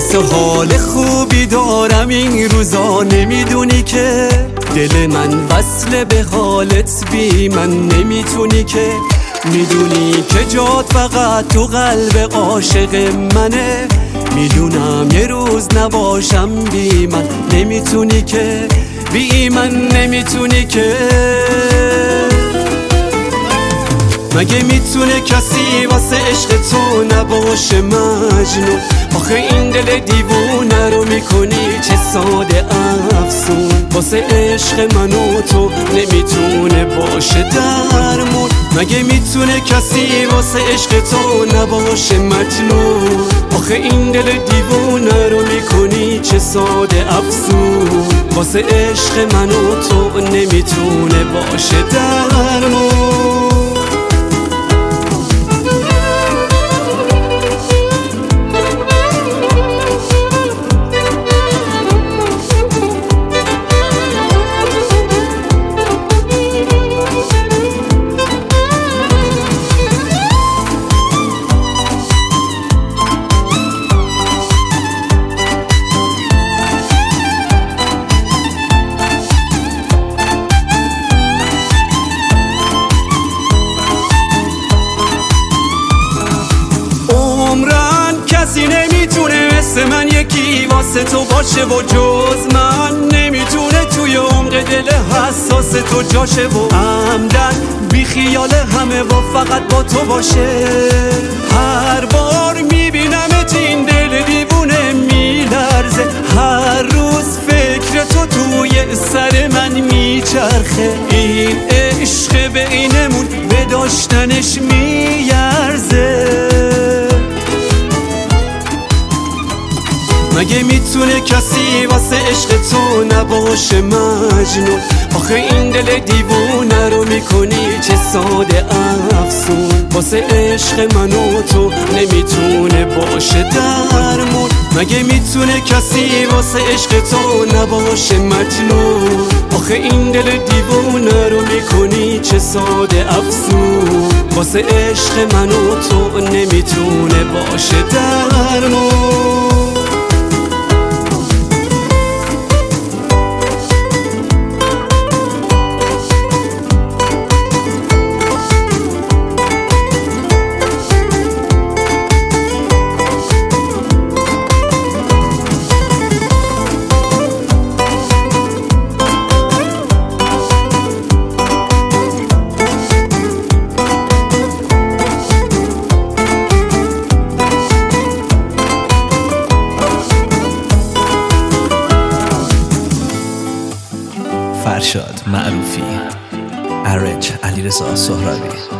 حس و حال خوبی دارم این روزا، نمیدونی که دل من وصل به حالت بی من نمیتونی که، میدونی که جات فقط تو قلب عاشق منه، میدونم یه روز نباشم بی من نمیتونی که، بی من نمیتونی که. مگه میتونه کسی واسه عشق تو نباشه مجنون؟ آخه این دل دیوونه رو میکنی چه ساده افسون، واسه عشق من و تو نمیتونه باشه درمون. مگه میتونه کسی واسه عشق تو نباشه مجنون؟ آخه این دل دیوونه رو میکنی چه ساده افسون، واسه عشق من و تو نمیتونه باشه درمون. کسی نمیتونه مثل من یکی واسه تو باشه و جز من نمیتونه توی عمق دل حساس تو جاشه و عمدن بی خیال همه و فقط با تو باشه. هر بار میبینمت این دل دیوونه میلرزه، هر روز فکر تو توی سر من میچرخه، این عشق بینمون به داشتنش میارزه. مگه میتونه کسی واسه عشق تو نباشه مجنون؟ آخه این دل دیوونه رو میکنی چه ساده افسون، واسه عشق من و تو نمیتونه باشه درمون. مگه میتونه کسی واسه عشق تو نباشه مجنون؟ آخه این دل دیوونه رو میکنی چه ساده افسون، واسه عشق من و تو نمیتونه باشه درمون. فرشاد معروفی، ارنج علیرضا سهرابی.